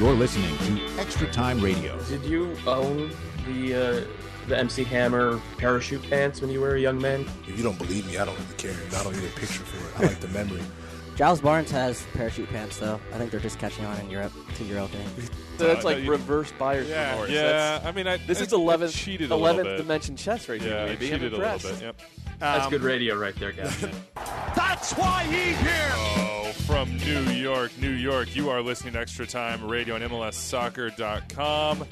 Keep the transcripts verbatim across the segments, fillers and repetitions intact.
You're listening to Extra Time Radio. Did you own the uh, the M C Hammer parachute pants when you were a young man? If you don't believe me, I don't really care. I don't need a picture for it. I like the memory. Giles Barnes has parachute pants, though. I think they're just catching on in Europe. It's a Euro thing. So that's Uh, like no, you- reverse buyer's Yeah, remorse. yeah. That's, I mean, I, this I, is eleventh, I cheated a eleventh little bit. dimension chess right here. Yeah, I baby. I'm cheated a little impressed. bit. Yep. That's Um, good radio right there, guys. That's why he's here. Oh, from New York, New York, you are listening to Extra Time Radio on M L S Soccer dot com.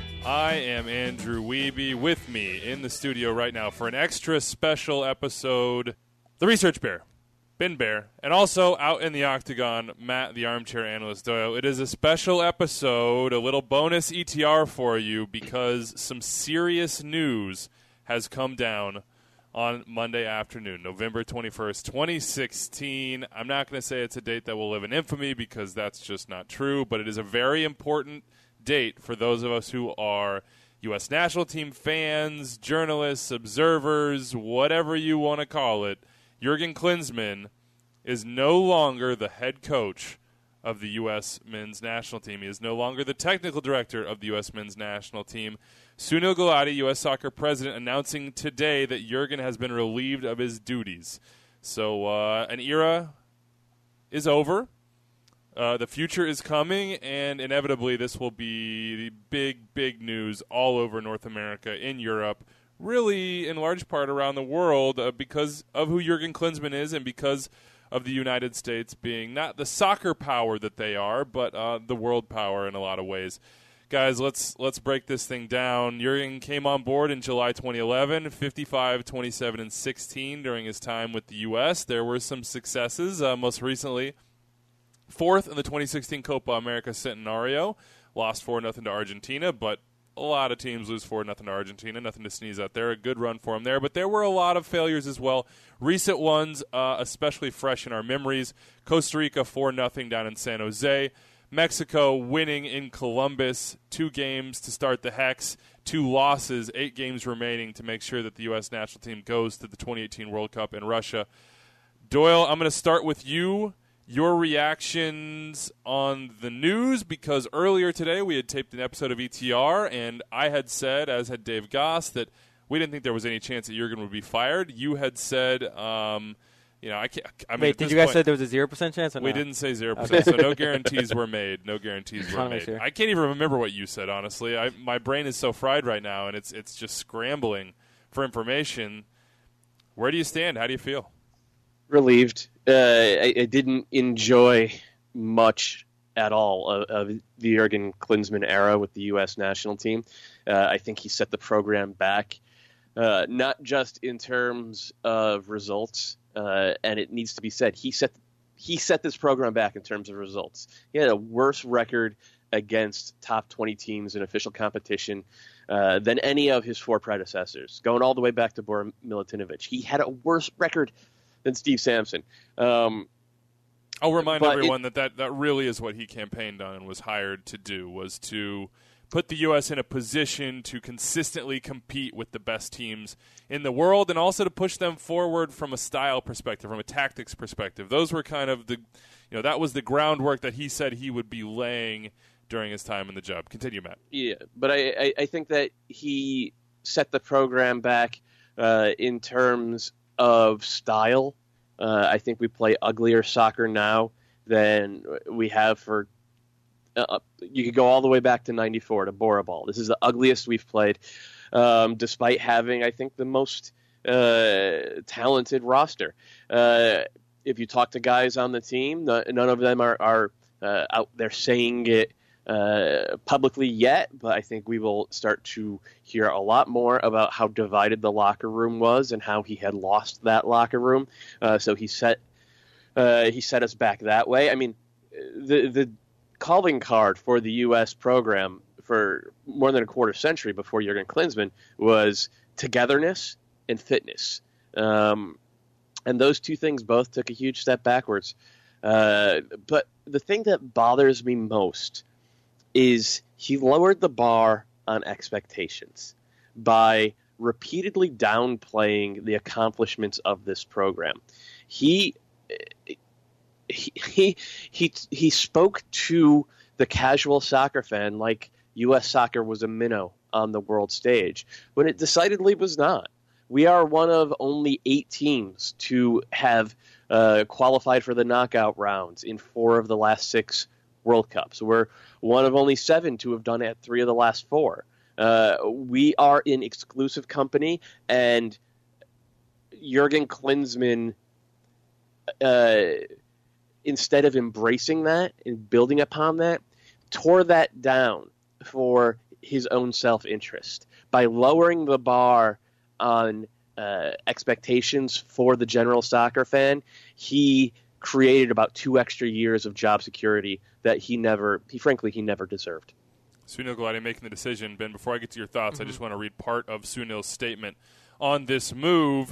I am Andrew Wiebe. With me in the studio right now for an extra special episode, the Research Bear, Ben Bear, and also out in the octagon, Matt, the armchair analyst Doyle. It is a special episode, a little bonus E T R for you because some serious news has come down on Monday afternoon, November twenty-first, twenty sixteen. I'm not going to say it's a date that will live in infamy because that's just not true, but it is a very important date for those of us who are U S national team fans, journalists, observers, whatever you want to call it. Jurgen Klinsmann is no longer the head coach of the U S men's national team. He is no longer the technical director of the U S men's national team. Sunil Gulati, U S Soccer president, announcing today that Jurgen has been relieved of his duties. So uh, an era is over. Uh, the future is coming, and inevitably this will be the big, big news all over North America, in Europe, really in large part around the world uh, because of who Jurgen Klinsmann is and because of the United States being not the soccer power that they are, but uh, the world power in a lot of ways. Guys, let's let's break this thing down. Jurgen came on board in July twenty eleven, fifty-five, twenty-seven, and sixteen during his time with the U S. There were some successes, uh, most recently fourth in the twenty sixteen Copa America Centenario, lost four nothing to Argentina, but a lot of teams lose four nothing to Argentina. Nothing to sneeze at there. A good run for him there. But there were a lot of failures as well. Recent ones, uh, especially fresh in our memories. Costa Rica four nothing down in San Jose. Mexico winning in Columbus. Two games to start the Hex. Two losses, eight games remaining to make sure that the U S national team goes to the twenty eighteen World Cup in Russia. Doyle, I'm going to start with you. Your reactions on the news, because earlier today we had taped an episode of E T R, and I had said, as had Dave Goss, that we didn't think there was any chance that Jurgen would be fired. You had said, um, you know, I can't. I mean, Wait, did you guys point, say there was a zero percent chance? Or we no? didn't say zero percent, so no guarantees were made. No guarantees were made. Sure. I can't even remember what you said, honestly. I, my brain is so fried right now, and it's it's just scrambling for information. Where do you stand? How do you feel? Relieved. Uh, I, I didn't enjoy much at all of, of the Jurgen Klinsmann era with the U S national team. Uh, I think he set the program back, uh, not just in terms of results, uh, and it needs to be said, he set he set this program back in terms of results. He had a worse record against top twenty teams in official competition uh, than any of his four predecessors, going all the way back to Bora Milutinovic. He had a worse record than Steve Sampson. Um, I'll remind but everyone it, that, that that really is what he campaigned on and was hired to do, was to put the U S in a position to consistently compete with the best teams in the world and also to push them forward from a style perspective, from a tactics perspective. Those were kind of the, you know, that was the groundwork that he said he would be laying during his time in the job. Continue, Matt. Yeah, but I, I, I think that he set the program back uh, in terms of style. Uh, I think we play uglier soccer now than we have for. Uh, you could go all the way back to ninety-four to Bora Ball. This is the ugliest we've played, um, despite having, I think, the most uh, talented roster. Uh, if you talk to guys on the team, none of them are, are uh, out there saying it Uh, publicly yet, but I think we will start to hear a lot more about how divided the locker room was and how he had lost that locker room. Uh, so he set uh, he set us back that way. I mean, the the calling card for the U S program for more than a quarter century before Jurgen Klinsmann was togetherness and fitness, um, and those two things both took a huge step backwards. Uh, but the thing that bothers me most is he lowered the bar on expectations by repeatedly downplaying the accomplishments of this program. He he he he, he spoke to the casual soccer fan like U S soccer was a minnow on the world stage, when it decidedly was not. We are one of only eight teams to have uh, qualified for the knockout rounds in four of the last six World Cups. We're one of only seven to have done it at three of the last four. Uh, we are in exclusive company, and Jurgen Klinsmann, uh, instead of embracing that and building upon that, tore that down for his own self-interest by lowering the bar on uh, expectations for the general soccer fan. He created about two extra years of job security that he never, he frankly, he never deserved. Sunil Gulati making the decision. Ben, before I get to your thoughts, mm-hmm. I just want to read part of Sunil's statement on this move.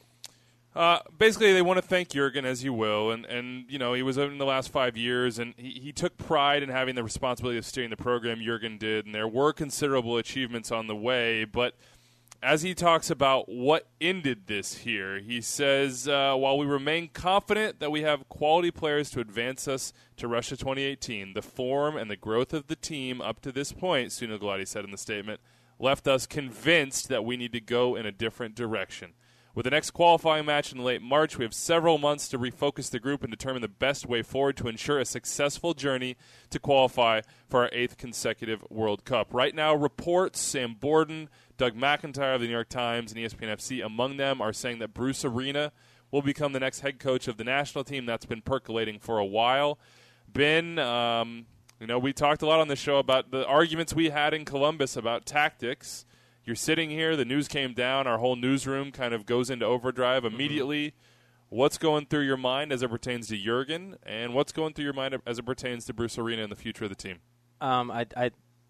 Uh, basically, they want to thank Jurgen, as you will, and, and you know he was in the last five years, and he, he took pride in having the responsibility of steering the program. Jurgen did, and there were considerable achievements on the way. But as he talks about what ended this here, he says, uh, while we remain confident that we have quality players to advance us to Russia twenty eighteen, the form and the growth of the team up to this point, Sunil Gulati said in the statement, left us convinced that we need to go in a different direction. With the next qualifying match in late March, we have several months to refocus the group and determine the best way forward to ensure a successful journey to qualify for our eighth consecutive World Cup. Right now, reports, Sam Borden, Doug McIntyre of the New York Times, and E S P N F C, among them, are saying that Bruce Arena will become the next head coach of the national team. That's been percolating for a while. Ben, um, you know, we talked a lot on the show about the arguments we had in Columbus about tactics. You're sitting here, the news came down, our whole newsroom kind of goes into overdrive immediately. Mm-hmm. What's going through your mind as it pertains to Jurgen, and what's going through your mind as it pertains to Bruce Arena and the future of the team? Um, I, I,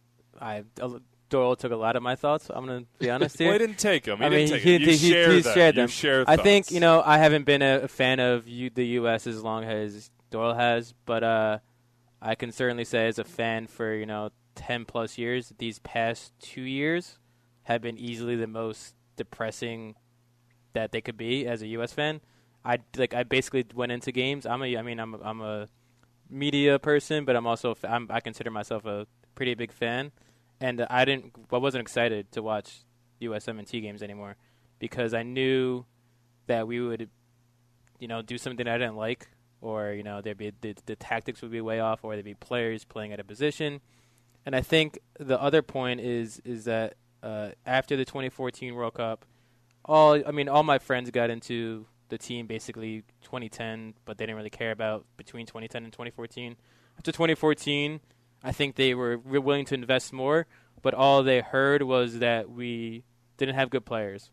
I, Doyle took a lot of my thoughts. I'm going to be honest here. Well, he didn't take them. He I didn't mean, take he, them. You he, share he them. shared them. You share I thoughts. think, you know, I haven't been a, a fan of you, the U S as long as Doyle has, but uh, I can certainly say as a fan for, you know, ten plus years, these past two years have been easily the most depressing that they could be as a U S fan. I like I basically went into games. I'm a I mean I'm a, I'm a media person, but I'm also I'm, I consider myself a pretty big fan, and I didn't I wasn't excited to watch U S M N T games anymore because I knew that we would, you know, do something I didn't like, or you know there'd be the, the tactics would be way off, or there'd be players playing at a position, and I think the other point is is that. Uh, after the twenty fourteen World Cup, all I mean, all my friends got into the team basically twenty ten, but they didn't really care about between twenty ten and twenty fourteen. After twenty fourteen, I think they were willing to invest more, but all they heard was that we didn't have good players,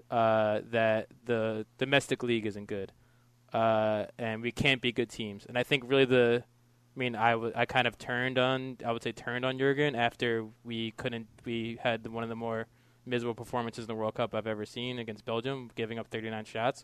uh, that the domestic league isn't good, uh, and we can't be good teams. And I think really the I mean, I, w- I kind of turned on, I would say turned on Jurgen after we couldn't, we had one of the more miserable performances in the World Cup I've ever seen against Belgium, giving up thirty-nine shots.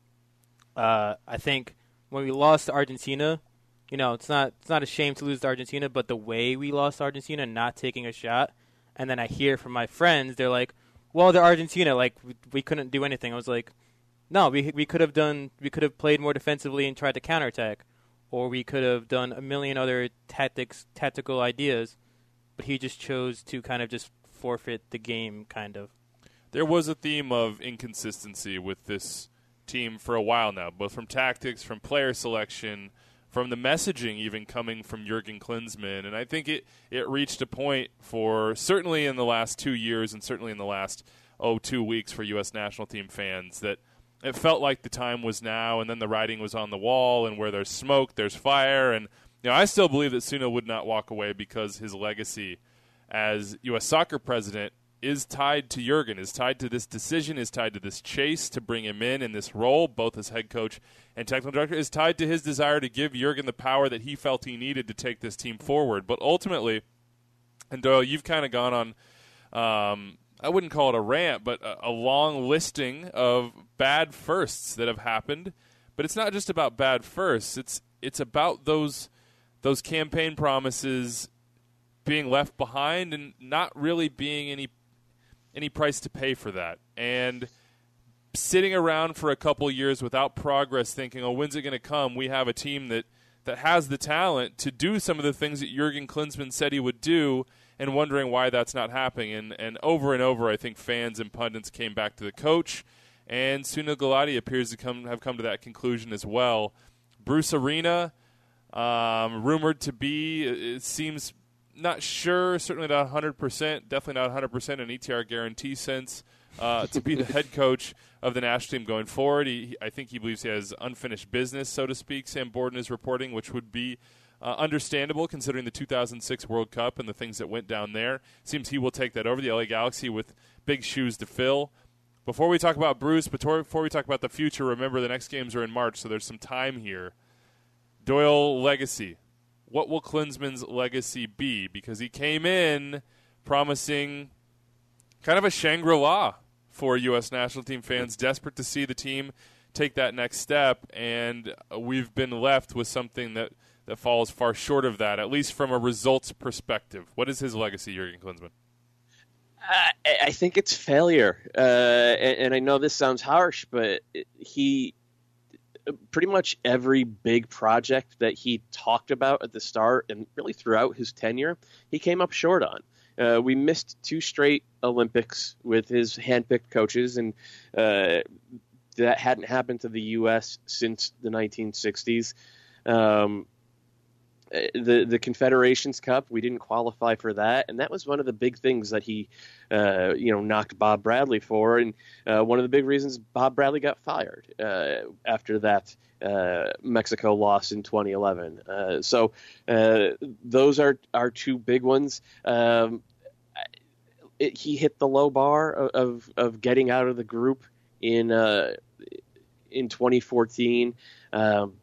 Uh, I think when we lost to Argentina, you know, it's not it's not a shame to lose to Argentina, but the way we lost to Argentina, not taking a shot, and then I hear from my friends, they're like, well, they're Argentina, like, we, we couldn't do anything. I was like, no, we we could have done, we could have played more defensively and tried to counterattack. Or we could have done a million other tactics, tactical ideas, but he just chose to kind of just forfeit the game, kind of. There was a theme of inconsistency with this team for a while now, both from tactics, from player selection, from the messaging even coming from Jurgen Klinsmann. And I think it, it reached a point for, certainly in the last two years and certainly in the last, oh, two weeks for U S national team fans, that it felt like the time was now, and then the writing was on the wall, and where there's smoke, there's fire. And you know, I still believe that Sunil would not walk away because his legacy as U S soccer president is tied to Jurgen, is tied to this decision, is tied to this chase to bring him in in this role, both as head coach and technical director, is tied to his desire to give Jurgen the power that he felt he needed to take this team forward. But ultimately, and Doyle, you've kind of gone on um, – I wouldn't call it a rant, but a, a long listing of bad firsts that have happened. But it's not just about bad firsts. It's it's about those those campaign promises being left behind and not really being any any price to pay for that. And sitting around for a couple years without progress, thinking, oh, when's it going to come? We have a team that that has the talent to do some of the things that Jurgen Klinsmann said he would do, and wondering why that's not happening. And, and over and over, I think fans and pundits came back to the coach, and Sunil Gulati appears to come have come to that conclusion as well. Bruce Arena, um, rumored to be, it seems not sure, certainly not one hundred percent, definitely not one hundred percent in E T R guarantee sense, uh, to be the head coach of the national team going forward. He, he, I think he believes he has unfinished business, so to speak, Sam Borden is reporting, which would be uh, understandable considering the two thousand six World Cup and the things that went down there. Seems he will take that over, the L A Galaxy with big shoes to fill. Before we talk about Bruce, before we talk about the future, remember the next games are in March, so there's some time here. Doyle legacy. What will Klinsmann's legacy be? Because he came in promising kind of a Shangri-La for U S national team fans, desperate to see the team take that next step, and we've been left with something that, that falls far short of that, at least from a results perspective. What is his legacy, Jurgen Klinsmann? I, I think it's failure, uh, and, and I know this sounds harsh, but he pretty much every big project that he talked about at the start and really throughout his tenure, he came up short on. Uh, we missed two straight Olympics with his handpicked coaches, and uh, that hadn't happened to the U S since the nineteen sixties. Um, The the Confederations Cup, we didn't qualify for that, and that was one of the big things that he, uh, you know, knocked Bob Bradley for, and uh, one of the big reasons Bob Bradley got fired uh, after that uh, Mexico loss in twenty eleven. Uh, so uh, those are are two big ones. Um, it, he hit the low bar of of getting out of the group in uh, in twenty fourteen. Um,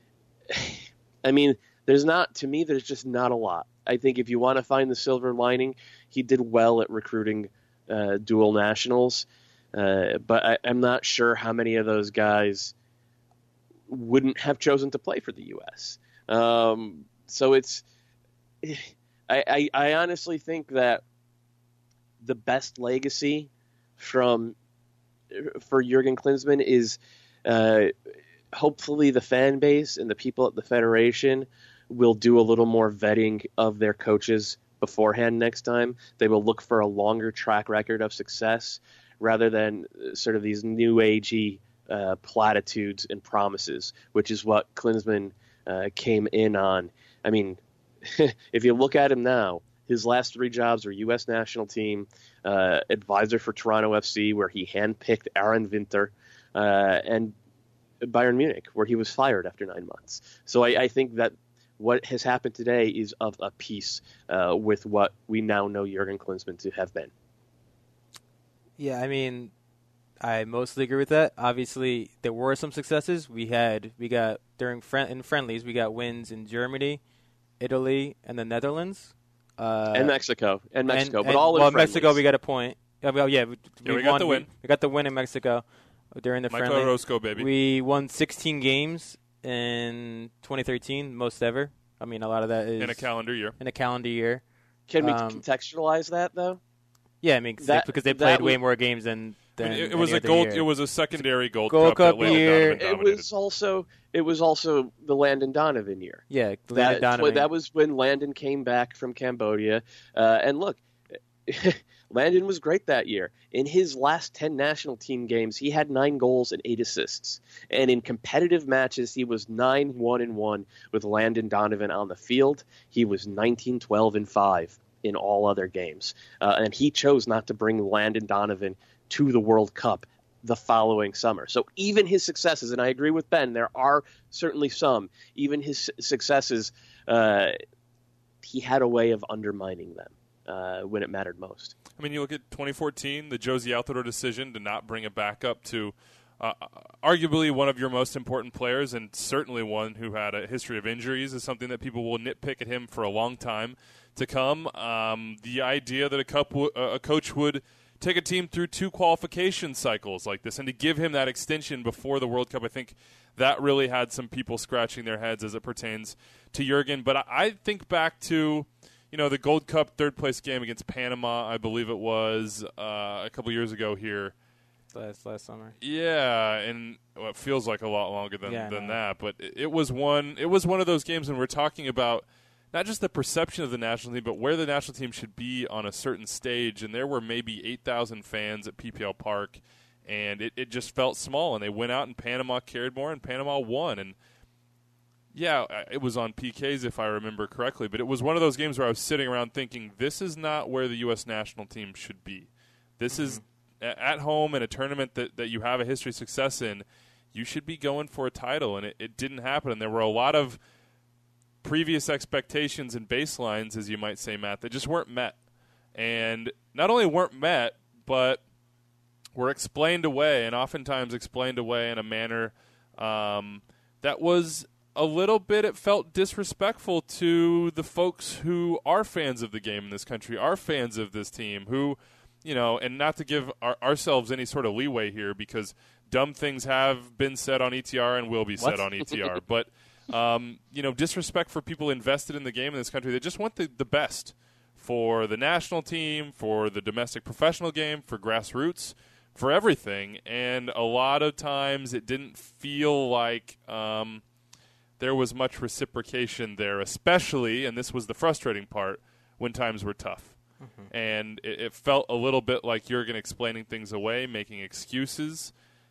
I mean. There's not, to me, there's just not a lot. I think if you want to find the silver lining, he did well at recruiting uh, dual nationals, uh, but I, I'm not sure how many of those guys wouldn't have chosen to play for the U S. Um, so it's, I, I, I honestly think that the best legacy from for Jurgen Klinsmann is uh, hopefully the fan base and the people at the Federation will do a little more vetting of their coaches beforehand next time. They will look for a longer track record of success rather than sort of these new agey uh, platitudes and promises, which is what Klinsmann uh, came in on. I mean, if you look at him now, his last three jobs were U S national team, uh, advisor for Toronto F C, where he handpicked Aaron Winter, uh, and Bayern Munich, where he was fired after nine months. So I, I think that what has happened today is of a piece uh, with what we now know Jurgen Klinsmann to have been. Yeah, I mean, I mostly agree with that. Obviously, there were some successes. We had, we got, during friend, in friendlies, we got wins in Germany, Italy, and the Netherlands. Uh, and Mexico. And Mexico, and, but and, all in well, friendlies. Mexico, we got a point. Yeah, we, yeah, we, yeah, we, we got won, the win. We, we got the win in Mexico during the Michael friendly. Orozco, baby. We won sixteen games in twenty thirteen, most ever. I mean, a lot of that is in a calendar year. In a calendar year. Can we um, contextualize that, though? Yeah, I mean, that, because they played was, way more games than. than I mean, it, it was any a other gold. year. It was a secondary gold, Gold cup. Cup that Landon year. Donovan It dominated. was also it was also the Landon Donovan year. Yeah, that, Landon Donovan. that was when Landon came back from Cambodia, uh, and look. Landon was great that year. In his last ten national team games, he had nine goals and eight assists. And in competitive matches, he was nine one and one with Landon Donovan on the field. He was nineteen twelve and five in all other games. Uh, and he chose not to bring Landon Donovan to the World Cup the following summer. So even his successes, and I agree with Ben, there are certainly some, even his successes, uh, he had a way of undermining them. Uh, when it mattered most. I mean, you look at twenty fourteen, the Josie Altidore decision to not bring it back up to uh, arguably one of your most important players, and certainly one who had a history of injuries, is something that people will nitpick at him for a long time to come. Um, the idea that a, cup w- a coach would take a team through two qualification cycles like this, and to give him that extension before the World Cup, I think that really had some people scratching their heads as it pertains to Jurgen. But I, I think back to, you know, the Gold Cup third-place game against Panama, I believe it was, uh, a couple years ago here. last last summer. Yeah, and well, it feels like a lot longer than Yeah, than no. that. But it, it was one. It was one of those games when we're talking about not just the perception of the national team, but where the national team should be on a certain stage. And there were maybe eight thousand fans at P P L Park, and it, it just felt small. And they went out, and Panama carried more, and Panama won. And yeah, it was on P Ks if I remember correctly. But it was one of those games where I was sitting around thinking, this is not where the U S national team should be. This mm-hmm. is at home in a tournament that, that you have a history of success in, you should be going for a title, and it, it didn't happen. And there were a lot of previous expectations and baselines, as you might say, Matt, that just weren't met. And not only weren't met, but were explained away, and oftentimes explained away in a manner um, that was a little bit, it felt disrespectful to the folks who are fans of the game in this country, are fans of this team, who – you know, and not to give our, ourselves any sort of leeway here, because dumb things have been said on E T R and will be What? said on E T R. But, um, you know, disrespect for people invested in the game in this country. They just want the, the best for the national team, for the domestic professional game, for grassroots, for everything. And a lot of times it didn't feel like um, there was much reciprocation there, especially, and this was the frustrating part, when times were tough. Mm-hmm. And it, it felt a little bit like Jurgen explaining things away, making excuses.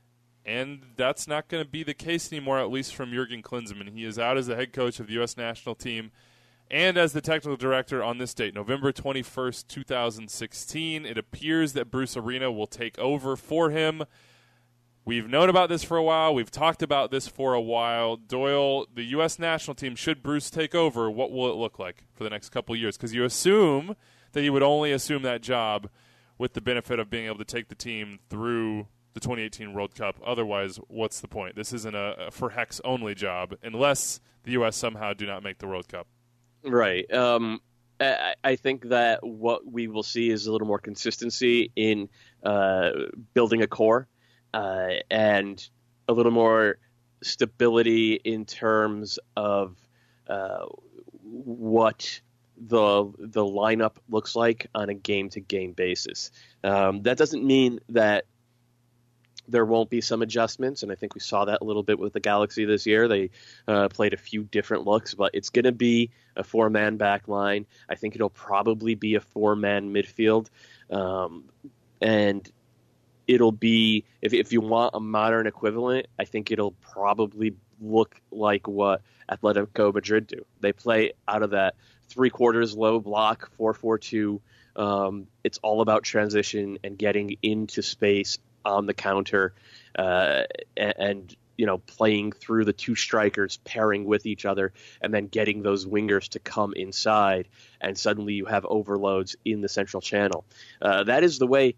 And that's not going to be the case anymore, at least from Jurgen Klinsmann. He is out as the head coach of the U S national team and as the technical director on this date, November twenty-first, twenty sixteen. It appears that Bruce Arena will take over for him. We've known about this for a while. We've talked about this for a while. Doyle, the U S national team, should Bruce take over, what will it look like for the next couple of years? Because you assume that he would only assume that job with the benefit of being able to take the team through the twenty eighteen World Cup. Otherwise, what's the point? This isn't a, a for Hex only job unless the U S somehow do not make the World Cup. Right. Um, I, I think that what we will see is a little more consistency in uh, building a core uh, and a little more stability in terms of uh, what the the lineup looks like on a game-to-game basis. Um, that doesn't mean that there won't be some adjustments, and I think we saw that a little bit with the Galaxy this year. They uh, played a few different looks, but it's going to be a four-man back line. I think it'll probably be a four-man midfield, um, and it'll be, if, if you want a modern equivalent, I think it'll probably look like what Atletico Madrid do. They play out of that three-quarters low block, four four two. Um, it's all about transition and getting into space on the counter, uh, and, and you know, playing through the two strikers, pairing with each other, and then getting those wingers to come inside, and suddenly you have overloads in the central channel. Uh, that is the way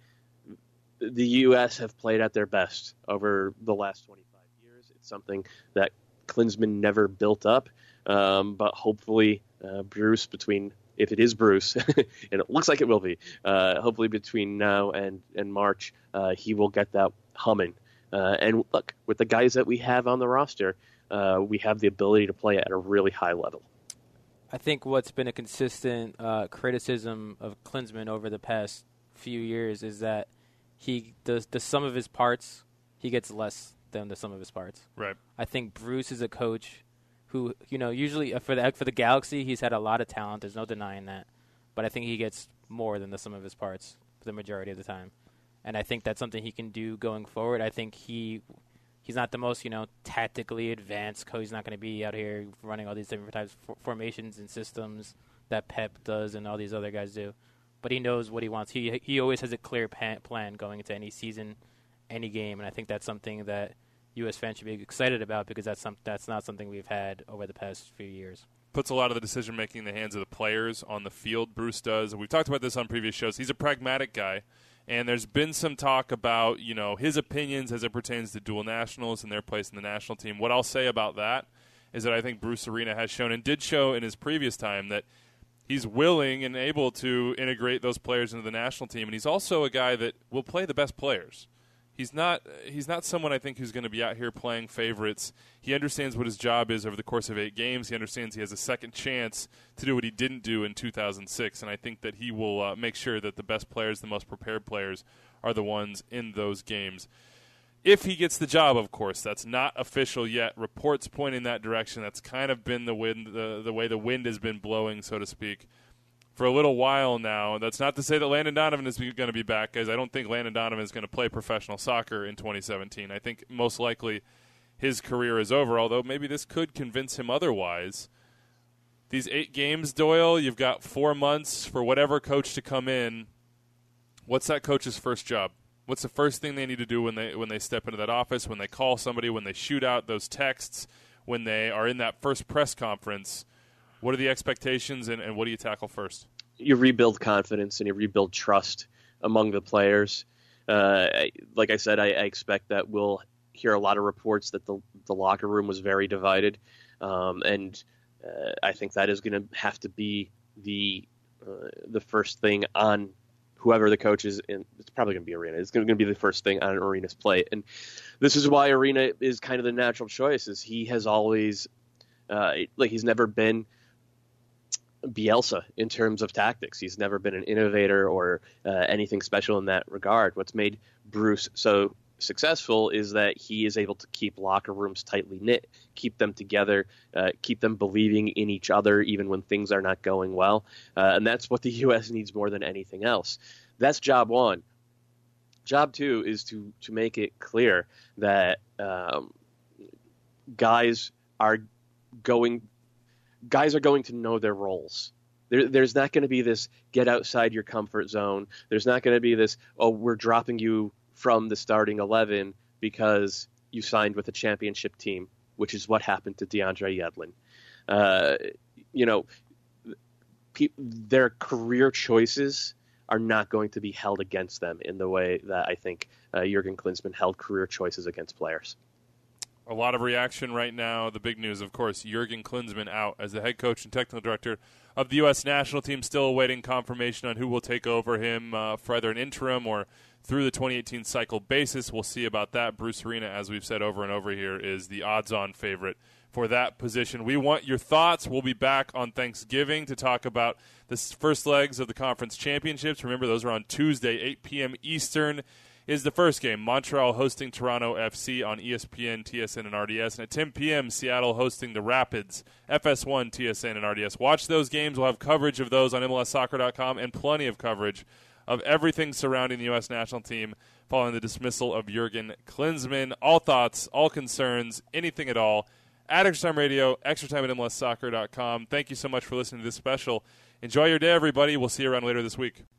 the U S have played at their best over the last twenty-five years. It's something that Klinsmann never built up, um, but hopefully uh, Bruce, between if it is Bruce, and it looks like it will be, uh, hopefully between now and, and March, uh, he will get that humming. Uh, and look, with the guys that we have on the roster, uh, we have the ability to play at a really high level. I think what's been a consistent uh, criticism of Klinsmann over the past few years is that he does the sum of his parts, he gets less than the sum of his parts. Right. I think Bruce is a coach who, you know, usually uh, for the for the Galaxy, he's had a lot of talent. There's no denying that. But I think he gets more than the sum of his parts for the majority of the time. And I think that's something he can do going forward. I think he he's not the most, you know, tactically advanced coach. He's not going to be out here running all these different types of formations and systems that Pep does and all these other guys do. But he knows what he wants. He he always has a clear plan going into any season, any game. And I think that's something that U S fans should be excited about, because that's some, that's not something we've had over the past few years. Puts a lot of the decision-making in the hands of the players on the field, Bruce does. And we've talked about this on previous shows. He's a pragmatic guy, and there's been some talk about, you know, his opinions as it pertains to dual nationals and their place in the national team. What I'll say about that is that I think Bruce Arena has shown, and did show in his previous time, that he's willing and able to integrate those players into the national team, and he's also a guy that will play the best players. He's not he's not someone, I think, who's going to be out here playing favorites. He understands what his job is over the course of eight games. He understands he has a second chance to do what he didn't do in two thousand six, and I think that he will uh, make sure that the best players, the most prepared players, are the ones in those games. If he gets the job, of course, that's not official yet. Reports point in that direction. That's kind of been the wind, the, the way the wind has been blowing, so to speak, for a little while now. That's not to say that Landon Donovan is going to be back, guys. I don't think Landon Donovan is going to play professional soccer in twenty seventeen. I think most likely his career is over, although maybe this could convince him otherwise. These eight games, Doyle, you've got four months for whatever coach to come in. What's that coach's first job? What's the first thing they need to do when they when they step into that office, when they call somebody, when they shoot out those texts, when they are in that first press conference? What are the expectations, and, and what do you tackle first? You rebuild confidence and you rebuild trust among the players. Uh, I, like I said, I, I expect that we'll hear a lot of reports that the, the locker room was very divided, um, and uh, I think that is going to have to be the uh, the first thing on whoever the coach is, and it's probably going to be Arena. It's going to be the first thing on Arena's plate. And this is why Arena is kind of the natural choice, is he has always, uh, like he's never been Bielsa in terms of tactics. He's never been an innovator or uh, anything special in that regard. What's made Bruce so successful is that he is able to keep locker rooms tightly knit, keep them together, uh, keep them believing in each other even when things are not going well. Uh, and that's what the U S needs more than anything else. That's job one. Job two is to, to make it clear that um, guys are going guys are going to know their roles. There, there's not going to be this get outside your comfort zone. There's not going to be this, oh, we're dropping you from the starting eleven because you signed with a championship team, which is what happened to DeAndre Yedlin. Uh, you know, pe- their career choices are not going to be held against them in the way that I think uh, Jurgen Klinsmann held career choices against players. A lot of reaction right now. The big news, of course, Jurgen Klinsmann out as the head coach and technical director of the U S national team, still awaiting confirmation on who will take over him uh, for either an interim or through the twenty eighteen cycle basis. We'll see about that. Bruce Arena, as we've said over and over here, is the odds-on favorite for that position. We want your thoughts. We'll be back on Thanksgiving to talk about the first legs of the conference championships. Remember, those are on Tuesday, eight p.m. Eastern is the first game. Montreal hosting Toronto F C on E S P N, T S N, and R D S. And at ten p.m., Seattle hosting the Rapids, F S one, T S N, and R D S. Watch those games. We'll have coverage of those on M L S soccer dot com and plenty of coverage of everything surrounding the U S national team following the dismissal of Jurgen Klinsmann. All thoughts, all concerns, anything at all, at Extra Time Radio, Extra Time at M L S soccer dot com. Thank you so much for listening to this special. Enjoy your day, everybody. We'll see you around later this week.